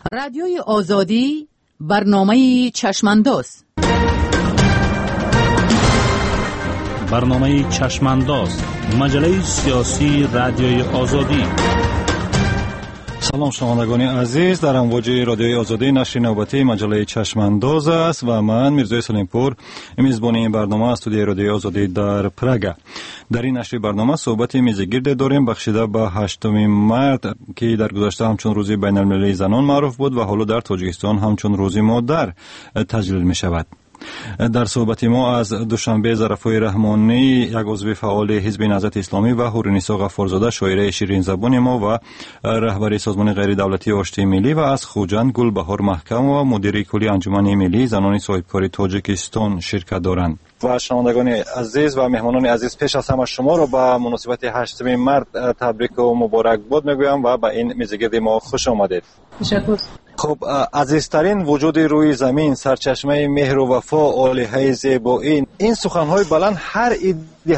رادیوی آزادی برنامه چشمانداز. برنامه چشمانداز، مجله سیاسی رادیوی آزادی. سلام شنوندگان عزیز، در امواج رادیوی آزادی نشر نوبتی مجله چشمانداز است و من میرزای سلیمپور میزبان این برنامه استودیوی رادیوی آزادی در پراگ. در این نشر برنامه صحبت میزگرد داریم بخشیده به 8 مارت که در گذشته همچون روز بین المللی زنان معروف بود و حالا در تاجیکستان همچون روز مادر تجلیل می شود. در صحبت ما از دوشنبه ظرفای رحمانی، یک عضو فعال حزب نهضت اسلامی، و حورنیسا غفارزاده شاعره شیرین زبان ما و رهبر سازمان غیر دولتی آشتی ملی، و از خوجند گلبهار محکم و مدیر کلی انجمن ملی زنان صاحبکار تاجیکستان شرکت دارند. و شنوندگان عزیز و مهمانان عزیز، پیش از همه شما را به مناسبت 8 مارت تبریک و مبارکباد میگویم و به این میزگرد ما خوش آمدید. تشکر. خب، عزیزترین وجود روی زمین، سرچشمه مهر و وفا، عالیه زیبایی، این سخنهای بلند هر عید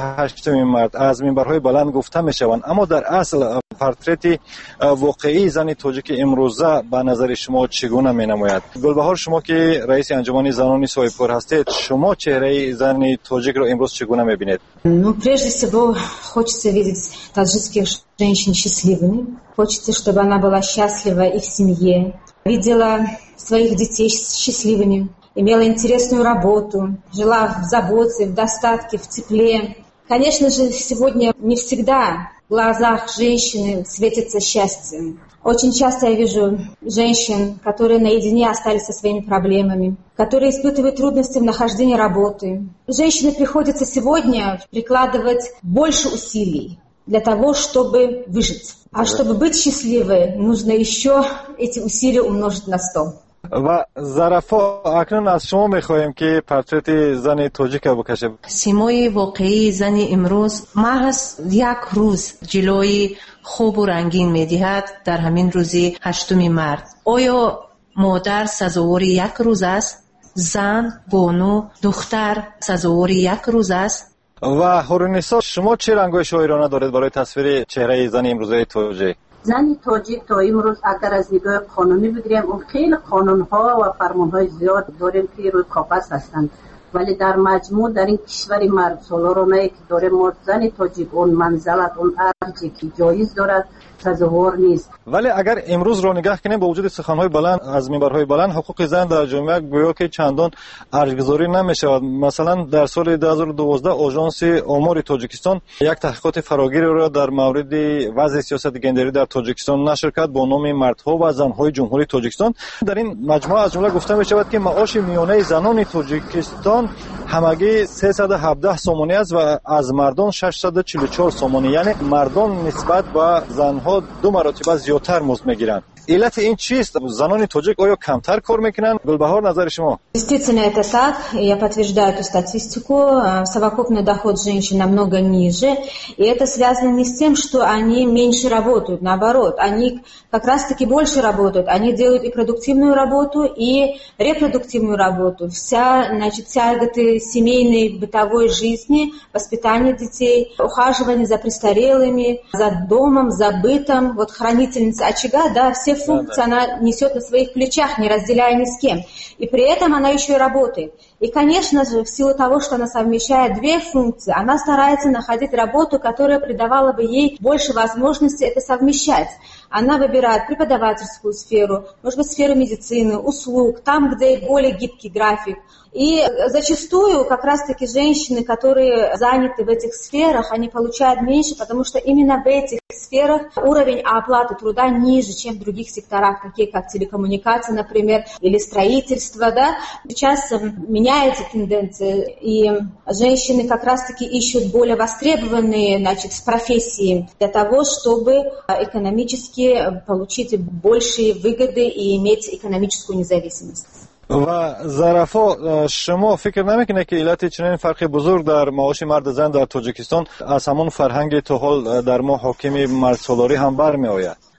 8 مارت از منبرهای بلند گفته میشوند، اما در اصل پورتریت واقعی زن تاجیک امروزه به نظر شما چگونه مینماید؟ گلبهار، شما که رئیس انجمن زنان صاحبکار هستید، شما چهره زن تاجیک را امروز چگونه میبینید؟ Прежде всего, хочется видеть таджикских женщин счастливыми. Хочется, чтобы она была счастлива и в семье. Видела своих детей счастливыми, имела интересную работу, жила в заботе, в достатке, в тепле. Конечно же, сегодня не всегда в глазах женщины светится счастье. Очень часто я вижу женщин, которые наедине остались со своими проблемами, которые испытывают трудности в нахождении работы. Женщине приходится сегодня прикладывать больше усилий для того, чтобы выжить. А чтобы быть счастливой, нужно еще эти усилия умножить на 100. و ظرفا، اکنون از شما میخواهیم که پورتریت زن تاجیک بکشید. سیمای واقعی زن امروز محض یک روز جلوی خوب و رنگین میدهد در همین روزی 8 مارت. آیا مادر سزاوار یک روز است؟ زن، بانو، دختر سزاوار یک روز است؟ و حورنیسا، شما چه رنگ‌های شاعرانه دارید برای تصویر چهره زن امروزه تاجیک؟ زن تاجیک تا امروز اگر از نگاه قانونی بگیریم، اون خیلی قانون‌ها و فرمان‌های زیاد داریم که روی کاغذ هستند، ولی در مجموع در این کشور مرد سالارانه که داریم ما، زن تاجیک اون منزلت، اون ارجی که جایز دارد سزاوار نیست. ولی اگر امروز رو نگاه کنیم، با وجود سخن‌های بلند از منبرهای بلند، حقوق زن در جامعه گویا که چندان ارزش‌گذاری نمی‌شود. مثلا در سال 2012 آژانس آمار تاجیکستان یک تحقیقات فراگیر را در مورد وضع سیاست گندری در تاجیکستان نشر کرد با نام مردها و زن‌های جمهوری تاجیکستان. در این مجموعه از جمله گفته می‌شود که معاش میانه زنان تاجیکستان همگی 317 سومانی است و از مردان 644 سومانی، یعنی مردان نسبت به زنها 2 مرتبه زیادتر مزد میگیرند. علت این چیست؟ زنان تاجیک آیا کمتر کار میکنن؟ گلبهار، نظر شما؟ Действительно, это так. Я подтверждаю эту статистику. Совокупный доход женщин намного ниже. И это связано не с тем, что они меньше работают. Наоборот, они как раз-таки больше работают. Они делают и продуктивную работу, и репродуктивную работу. Тяготы семейной, бытовой жизни, воспитание детей, ухаживание за престарелыми, за домом, за бытом. Вот хранительница очага, да, все функции она несет на своих плечах, не разделяя ни с кем. И при этом она еще и работает. И, конечно же, в силу того, что она совмещает 2 функции, она старается находить работу, которая придавала бы ей больше возможности это совмещать. Она выбирает преподавательскую сферу, может быть, сферу медицины, услуг, там, где более гибкий график. И зачастую как раз-таки женщины, которые заняты в этих сферах, они получают меньше, потому что именно в этих сферах уровень оплаты труда ниже, чем в других секторах, такие как телекоммуникации, например, или строительство. Да? Сейчас меняется тенденция, и женщины как раз-таки ищут более востребованные, значит, профессии для того, чтобы экономически получить большие выгоды и иметь экономическую независимость. و ظرفا، شما فکر نمیکنه که علت چنین فرق بزرگ در معاش مرد زن در تاجیکستان از همون فرهنگ تا حال در ما حاکم مرد سالاری هم برمی آید؟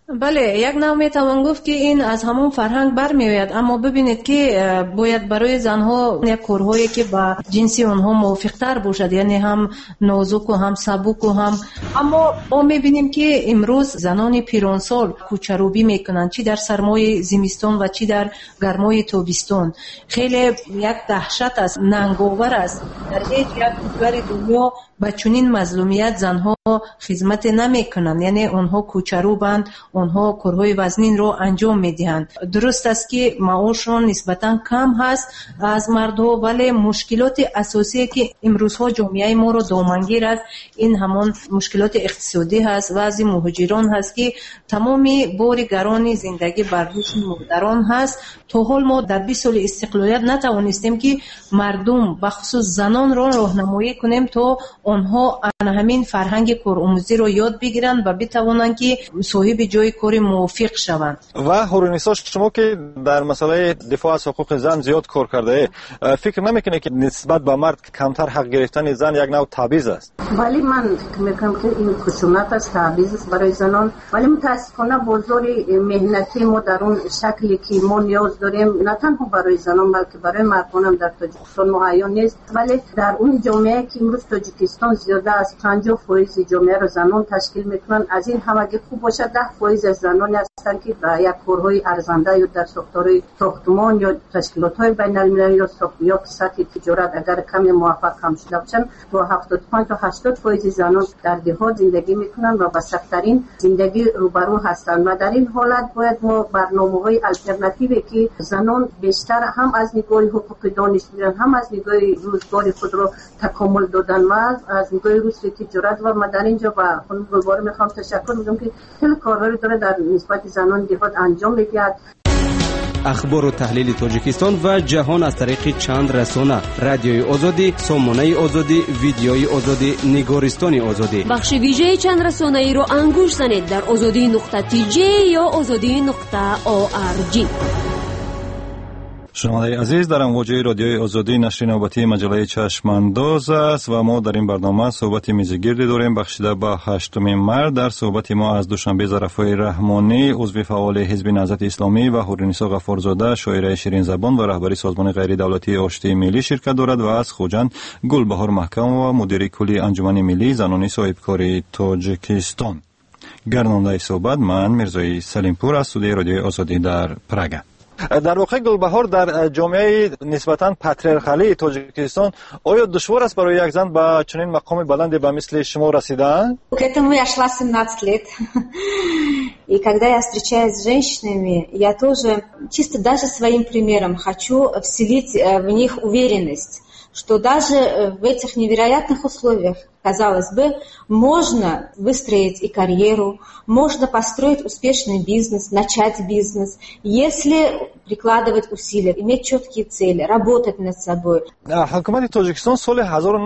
بله، یک نوع میتوان گفت که این از همون فرهنگ برمیآید، اما ببینید که باید برای زنها یک کارهایی که با جنسی اونها موافقتر باشد، یعنی هم نازک و هم سبک و هم، اما ما میبینیم که امروز زنان پیرانسال کوچروبی میکنند، چی در سرمای زمستان و چی در گرمای تابستان. خیلی یک دهشت است، ننگاور است. در هیچ یک کشور دنیا با چنین مظلومیت زنها خدمت نمیکنند، یعنی اونها کوچروبند، اونها کارهای وزنین رو انجام میدهند. درست است که معاششون نسبتا کم هست از مردها، ولی مشکلات اساسی که امروزها جامعه ما رو دامنگیر است این همون مشکلات اقتصادی هست و از مهاجران هست که تمامی بار گران زندگی بر دوش مادران هست. تا حال ما در 20 سال استقلالیت نتوانستیم که مردم بخصوص زنان را راهنمایی کنیم تا آنها همین فرهنگ کارآموزی رو یاد بگیرند و بتوانند که صاحب جای کار موافق شوند. و هورونیسا، شما که در مسئله دفاع از حقوق زن زیاد کار کرده، فکر نمیکنه که نسبت به مرد کمتر حق گرفتن زن یک نوع تبعیض است؟ ولی من فکر میکنم که این خشونت است، تبعیض است برای زنان. ولی متاسفانه بازار مهنتی ما در اون شکلی که ما نیاز داریم نه تنها برای زنان بلکه برای مردان هم در تاجیکستان مهیا نیست. ولی در اون جامعه که امروز تاجیکستان زیاده از 50% جامعه رو زنان تشکیل میکنن، از این هم اگه خوب باشه 10% از زنان هستن که با یک کارهای ارزنده یا در ساختارهای ساختمان یا تشکیلات‌های بین‌المللی یا سطح تجارت اگر کمی موفق هم شده باشن، با 75 تا 80% زنان در دهات زندگی میکنن و با سخت‌ترین زندگی روبرو هستن. و در این حالت باید ما برنامه‌های آلترناتیوی که زنان بیشتر هم از نگاه حقوق دانش میرن، هم از نگاه روزگار خود رو تکامل دادن و از نگاه رشد تجارت. و من در اینجا با خانم گلبار میخوام تشکر بگم که خیلی کارهایی داره در نسبت زنان دهات انجام میدهد. اخبار و تحلیل تاجیکستان و جهان از طریق چند رسانه: رادیوی آزادی، سامانه آزادی، ویدیوی آزادی، نگارستان آزادی. بخش ویژه چند رسانه ای رو انگوش زنید در azadi.tj یا azadi.org. شنوندگان عزیز، در امواج رادیوی آزادی نشر نوبتی مجله چشمانداز است و ما در این برنامه صحبت میزگردی داریم بخشیده به 8 مارس. در صحبت ما از دوشنبه ظرفای رحمانی، عضو فعال حزب نهضت اسلامی، و هورونیسا غفارزاده، شاعره شیرین زبان و رهبری سازمان غیر دولتی آشتی ملی شرکت دارد، و از خوجند گلبهار محکم و مدیر کلی انجمن ملی زنان صاحبکار تاجیکستان. گردنده صحبت من میرزای سلیمپور از استودیوی رادیوی آزادی در پراگ. در واقع گلبهار در جامعه نسبتاً پاتریارخالی تاجیکستان آیا دشوار است برای یک زن به چنین مقام بلندی به مثل شما رسیدن؟ К этому я шла 17 лет. И когда я встречаюсь с женщинами, я тоже чисто даже своим примером хочу вселить в них уверенность, что даже в этих невероятных условиях, казалось бы, можно выстроить и карьеру, можно построить успешный бизнес, начать бизнес, если прикладывать усилия, иметь четкие цели, работать над собой. حکومت تاجیکستان سال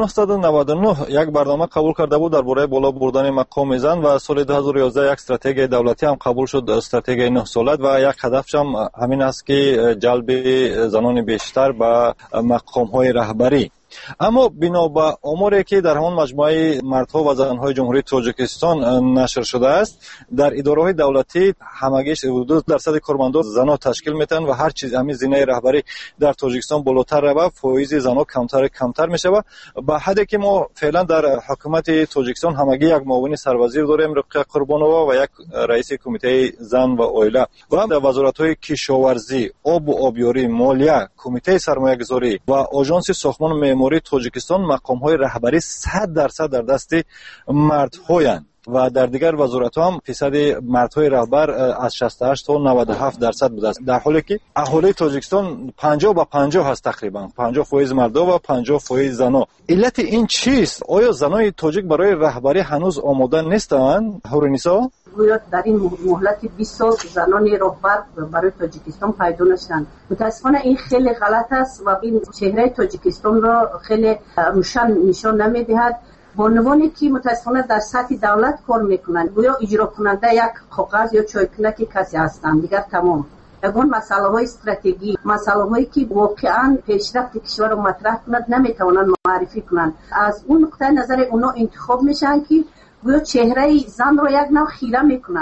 1999 یک برنامه قبول کرده بود درباره بالا بردن مقام زن و سال 2011 یک استراتژی دولتی هم قبول شد، استراتژی 9 ساله، و یک هدفش هم همین است که جلب زنان بیشتر به مقام‌های رهبری. اما بنا به آماری که در همون مجموعه مردها و زنهای جمهوری تاجیکستان نشر شده است، در اداره‌های دولتی همگیش حدود درصد کارمندان زنها تشکیل میتن و هر چیز همین زینه رهبری در تاجیکستان بالاتر رفته، فایز زنها کمتر میشه. و به حدی که ما فعلا در حکومت تاجیکستان همگی یک معاون سروزیر داریم، رقیه قربانووا، و یک رئیس کمیته زن و عائله، و در وزارت‌های کشاورزی، آب و آبیاری، مالیه، کمیته سرمایه‌گذاری و آژانس ساختمان معماری تاجیکستان مقام‌های رهبری 100% در دست مردهایند و در دیگر وزارت‌ها هم فیصد مردهای رهبر از 68 تا 97% بوده است، در حالی که اهالی تاجیکستان 50 به 50 هست، تقریبا 50% مردا و 50% زنها. علت این چیست؟ آیا زنای تاجیک برای رهبری هنوز آماده نیستند؟ هورونیسا گویا در این مهلت 20 سال زنان رهبر برای تاجیکستان پیدا نشدند. متاسفانه این خیلی غلط است و این چهره تاجیکستان را خیلی نشان نمیدهد. بانوانی که متاسفانه در سطح دولت کار میکنند گویا اجرا کننده یک کاغذ یا چایکنک کسی هستند، دیگر تمام. اون مسئله های استراتژی، مسئله هایی که واقعا پیشرفت کشور رو مطرح کنند نمیتوانند معرفی کنند. از اون نقطه نظر اونا انتخاب میشن که گویا چهره زن رو یک نوع خیره میکنن.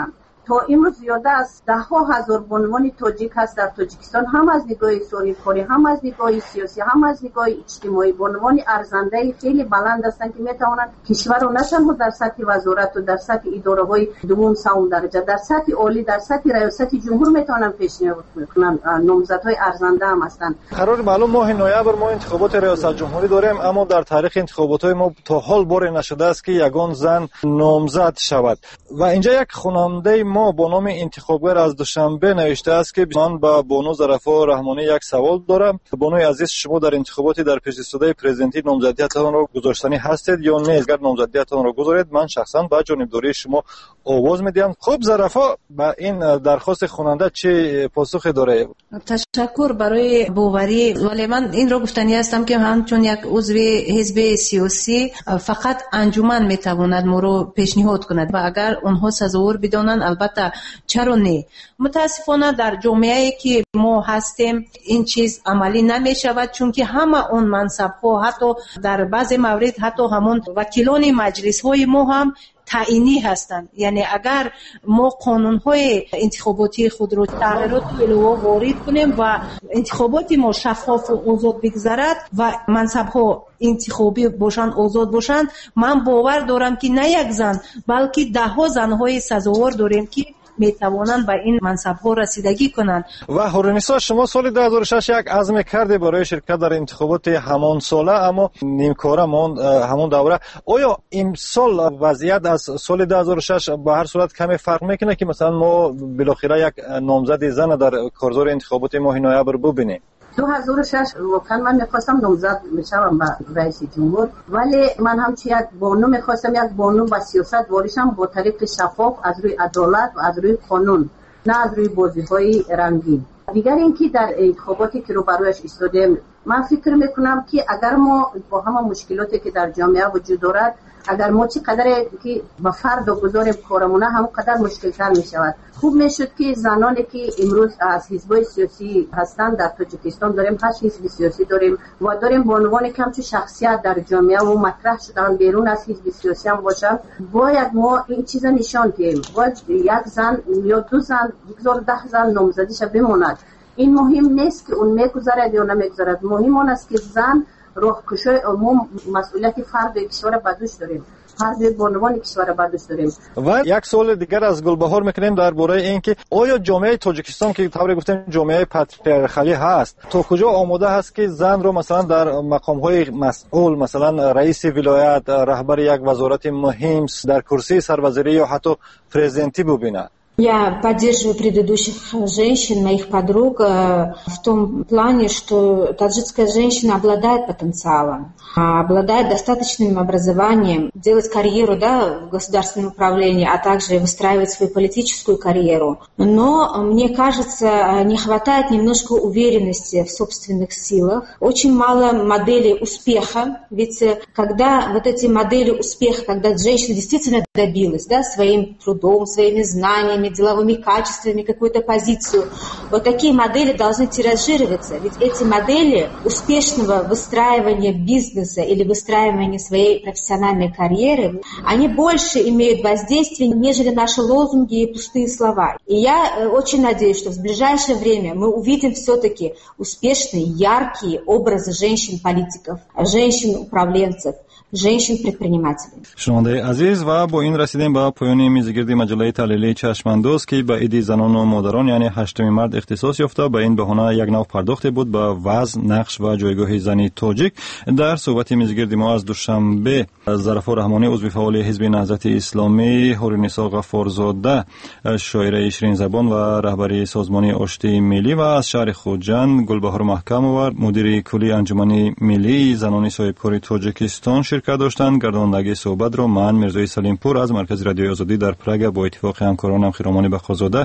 تا امروز زیاده از 10,000 بانوان تاجیک هست در تاجیکستان، هم از نگاه سوریکاری، هم از نگاه سیاسی، هم از نگاه اجتماعی. بانوان ارزنده خیلی بلند هستند که میتوانند کشور را نه تنها در سطح وزارت و در سطح اداره‌های دوم سوم درجه، در سطح عالی، در سطح ریاست جمهور میتوانند پیشنهاد کنند. نامزدهای ارزنده هم هستند. قرار معلوم ماه نوامبر ما انتخابات ریاست جمهوری داریم، اما در تاریخ انتخابات ما تا حال بار نشده است که یگان زن نامزد شود. و اینجا یک خواننده ما با نام انتخابگر از دوشنبه نوشته است که من با بانو ظرفا رحمانی یک سوال دارم. بانوی عزیز، شما در انتخابات در پیش ایستاده پرزیدنتی نامزدیتتان را گذاشتنی هستید یا نه؟ اگر نامزدیتتان را گذارید من شخصا با جانبداری شما آواز میدم. خب ظرفا با این درخواست خواننده چه پاسخی داره؟ تشکر برای باوری، ولی من این را گفتنی هستم که همچون یک عضو حزب سیاسی فقط انجمن میتواند ما رو پیشنهاد کند و اگر اونها سزاوار بدانند البته چرا نه. متاسفانه در جامعه‌ای که ما هستیم این چیز عملی نمیشود، چون که همه اون منصب‌ها حتی در بعض موارد حتی همون وکیلان مجلس‌های ما هم تعیینی هستند. یعنی اگر ما قانون‌های انتخاباتی خود رو تغییرات علاوه وارد کنیم و انتخابات ما شفاف و آزاد بگذرد و منصب‌ها انتخابی باشند، آزاد باشند، من باور دارم که نه یک زن بلکه 10 زن‌های سزاوار داریم که میتوانند به این منصب‌ها رسیدگی کنند. و هورنیسا، شما سال 2006 یک عزم کرده برای شرکت در انتخابات همان ساله اما نیمکاره ماند همون دوره. آیا این سال وضعیت از سال 2006 به هر صورت کمی فرق میکنه که مثلا ما بالاخره یک نامزد زن در کارزار انتخابات ماه نوامبر ببینیم؟ 2006 واقعا من میخواستم نامزد بشم به رئیس جمهور، ولی من همچی یک بانو میخواستم، یک بانو با سیاست واریشم با طریق شفاف از روی عدالت و از روی قانون، نه از روی بازی‌های رنگین. دیگر اینکه در انتخاباتی که رو برایش ایستادیم، من فکر میکنم که اگر ما با همه مشکلاتی که در جامعه وجود دارد، اگر ما چقدر که با فرد گذاریم کارمونه، همونقدر مشکل‌تر میشود. خوب میشد که زنانی که امروز از حزب‌های سیاسی هستند در تاجیکستان داریم، 8 حزب سیاسی داریم و داریم بانوانی که همچون شخصیت در جامعه و مطرح شدن بیرون از حزب سیاسی هم باشند. باید ما این چیزا نشان دهیم، باید یک زن یا 2 زن، 10 زن نامزدیش بماند. این مهم نیست که اون میگذرد یا نمیگذرد، مهم اون است که زن راهکشای عموم مسئولیت فرد کشور بدوش داریم، فرد بانوان کشور بدوش داریم. و یک سوال دیگر از گلبهار میکنیم درباره اینکه آیا جامعه تاجیکستان که طوری گفتیم جامعه پاتریارخالی هست، تا کجا آماده هست که زن رو مثلا در مقام‌های مسئول، مثلا رئیس ولایت، رهبر یک وزارت مهم، در کرسی سروزیری یا حتی پرزیدنتی ببیند؟ Я поддерживаю предыдущих женщин, моих подруг, в том плане, что таджикская женщина обладает потенциалом, обладает достаточным образованием, делать карьеру, в государственном управлении, а также выстраивать свою политическую карьеру. Но, мне кажется, не хватает немножко уверенности в собственных силах. Очень мало моделей успеха, ведь когда вот эти модели успеха, когда женщина действительно добилась, своим трудом, своими знаниями, деловыми качествами, какую-то позицию. Вот такие модели должны тиражироваться. Ведь эти модели успешного выстраивания бизнеса или выстраивания своей профессиональной карьеры, они больше имеют воздействие, нежели наши лозунги и пустые слова. И я очень надеюсь, что в ближайшее время мы увидим все-таки успешные, яркие образы женщин-политиков, женщин-управленцев, женщин-предпринимателей. شنونده عزیز، و با این رسیدیم به پایان میزگرد مجله تحلیلی چشمانداز که به عید زنان و مادران یعنی 8 مارد اختصاص یافته. به این بهانه یک نوع پرداخت بود به وضع، نقش و جایگاه زن تاجیک. در صحبت میزگرد ما از دوشنبه ظرفا رحمانی عضو فعال حزب نهضت اسلامی، هورنیسا غفارزاده شاعره شیرین زبان و رهبری سازمان آشتی ملی، و از شهر خوجند گلبهار محکم‌آور مدیر کلی انجمن ملی زنان صاحبکار تاجیکستان شرکت داشتند. گردانندگی صحبت را من میرزای سلیم پور از مرکز رادیوی آزادی در پراگ با اتفاق همکارانم خیرامان بخازاده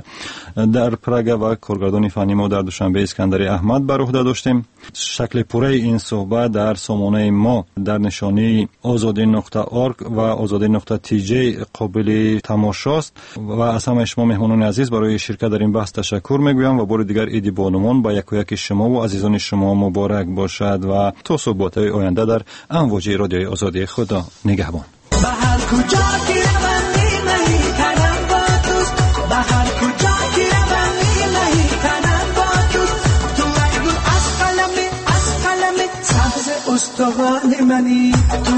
در پراگ و کارگردان فنی ما در دوشنبه اسکندری احمد بر عهده داشتیم. شکل پوره این صحبت در سامانه ما در نشانی azadi.org و azadi.tj قابل تماشاست. و از همه شما مهمانان عزیز برای شرکت در این بحث تشکر میگویم و بار دیگر عید بانوان با یک و یک شما و عزیزان شما مبارک باشد و تا صحبت آینده در امواج رادیوی آزادی. خدا نگهبان. منی، تو